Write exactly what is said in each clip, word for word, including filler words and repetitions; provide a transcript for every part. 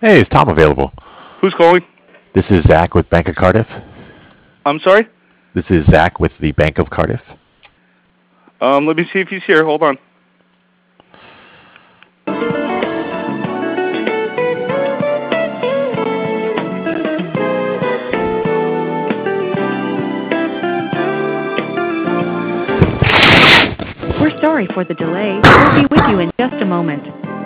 Hey, is Tom available? Who's calling? This is Zach with Bank of Cardiff. I'm sorry? This is Zach with the Bank of Cardiff. Um, let me see if he's here. Hold on. We're sorry for the delay. We'll be with you in just a moment.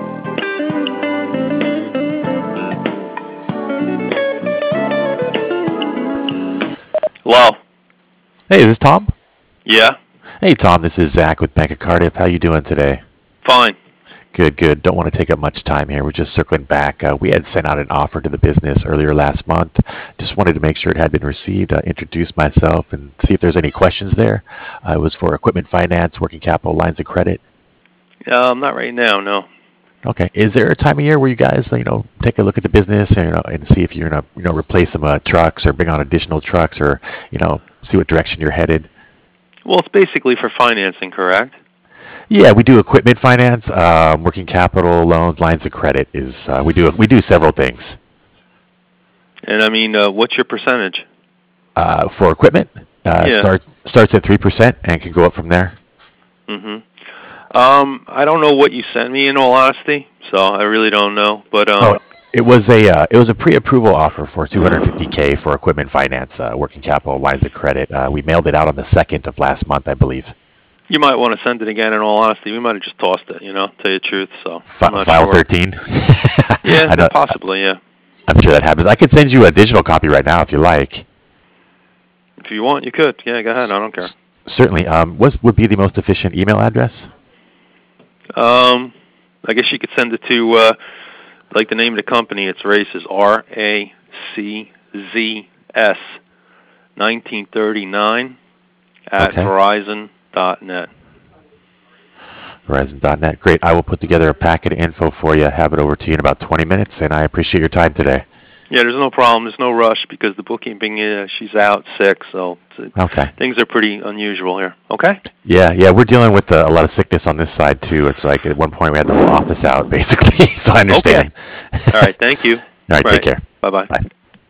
Hello? Hey, is this Tom? Yeah? Hey, Tom, this is Zach with Bank of Cardiff. How you doing today? Fine. Good, good. Don't want to take up much time here. We're just circling back. Uh, we had sent out an offer to the business earlier last month. Just wanted to make sure it had been received, uh, introduce myself, and see if there's any questions there. Uh, it was for equipment finance, working capital, lines of credit. Um, not right now, no. Okay. Is there a time of year where you guys, you know, take a look at the business and, you know, and see if you're gonna, you know, replace some uh, trucks or bring on additional trucks, or, you know, see what direction you're headed? Well, it's basically for financing, correct? Yeah, we do equipment finance, um, working capital, loans, lines of credit. Is uh, we do we do several things. And I mean, uh, what's your percentage? Uh, for equipment, uh, Yeah. start starts at three percent and can go up from there. Mm-hmm. Um, I don't know what you sent me, in all honesty, so I really don't know. But um, Oh, it was a uh, it was a pre-approval offer for two hundred fifty K for equipment finance, uh, working capital, lines of credit. Uh, we mailed it out on the second of last month, I believe. you might want to send it again, in all honesty. We might have just tossed it, you know, tell you the truth. So I'm Fi- not file sure. thirteen. Yeah, I don't- possibly, yeah. I'm sure that happens. I could send you a digital copy right now if you like. If you want, you could. Yeah, go ahead. I don't care. Certainly. Um, what would be the most efficient email address? Um, I guess you could send it to, uh, like the name of the company, it's Races, R A C Z S, nineteen thirty-nine at Okay. Verizon dot net. Verizon dot net. Great. I will put together a packet of info for you, have it over to you in about twenty minutes, and I appreciate your time today. Yeah, there's no problem. There's no rush because the bookkeeping, uh, she's out sick, so it's- Okay. things are pretty unusual here. Okay? Yeah, yeah, we're dealing with uh, a lot of sickness on this side, too. It's like at one point we had the whole office out, basically, so I understand. All right, thank you. All right, take care. Bye-bye. Bye.